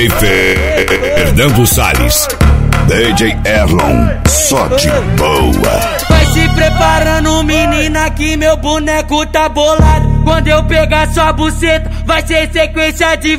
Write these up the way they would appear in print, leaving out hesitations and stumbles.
DJ Fernando Salles, DJ Erlon, só de boa. Vai se preparando, menina, que meu boneco tá bolado. Quando eu pegar sua buceta, vai ser sequência de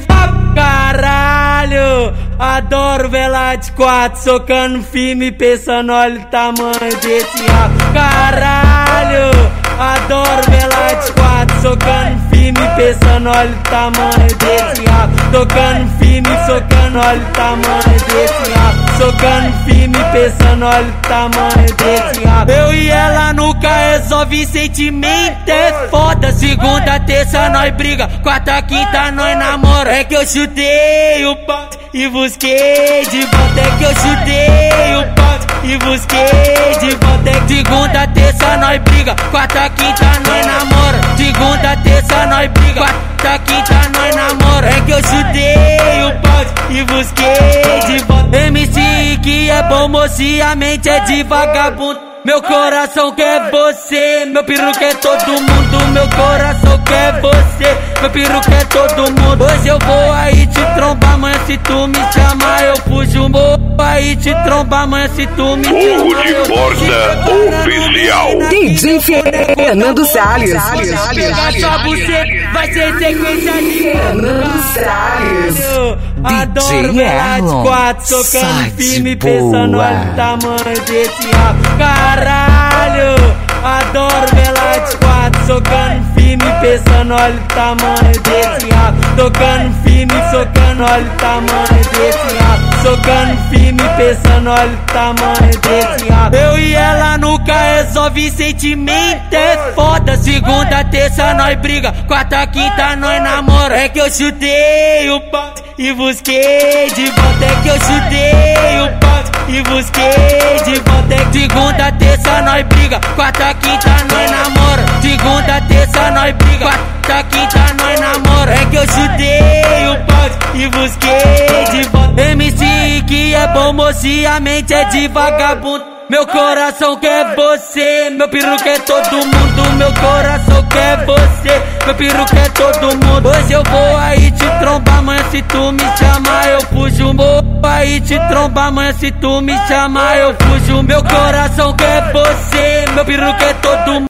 caralho. Adoro vela de quatro, socando firme, pensando, olha o tamanho desse rabo. Caralho, adoro vela de quatro, socando firme, pensando, olha o tamanho desse rabo. Tocando firme, socando, olha o tamanho desse rabo. Socando firme, pensando, olha o tamanho desse rabo. Eu e ela nunca resolve sentimento, é foda. Segunda, terça, nós briga, quarta, quinta, nós namora. É que eu chutei o pau e busquei de volta. É que eu chutei o pau e busquei de volta. É que segunda, terça, nós briga, quarta, quinta, nós namora. Segunda, terça, nós briga, quarta, quinta, nós namora. É que eu chutei o pau e busquei de volta. MC que é bom, moço, e a mente é de vagabundo. Meu coração quer você, meu peru quer todo mundo. Meu coração quer você, meu peru quer todo mundo. Hoje eu vou aí te trombar, amanhã se tu me chamar eu fujo. Vou aí te trombar, amanhã se tu me chamar Fogo de Porta Oficial, DJ Fernando Salles. Pegar sua buceta, vai ser sequência de Fernando Salles. Adoro vela de quatro, socando firme, pensando, olha o tamanho desse rabo. Caralho, adoro vela de quatro, socando firme, pensando, olha o tamanho desse rabo. Tocando firme, socando, olha o tamanho desse rabo. Socando firme, pensando, olha o tamanho desse rabo. Eu e ela nunca resolve sentimento, é foda. Segunda, terça, nós briga, quarta, quinta, nós namora. É que eu chutei o pau e busquei de volta. É que eu chutei o pau e busquei de volta. É que segunda, terça, nós briga, quarta, quinta, nós namora. Segunda, terça, nós briga, quarta, quinta, nós namora. É que eu chutei o pau e busquei de volta. MC que é bom, moço, e a mente é de vagabundo. Meu coração quer você, meu peru quer todo mundo. Meu coração quer você, meu peru quer todo mundo. Hoje eu vou aí te trombar, amanhã se tu me chamar eu fujo. Vou aí te trombar, amanhã se tu me chamar eu fujo. Meu coração quer você, meu peru quer todo mundo.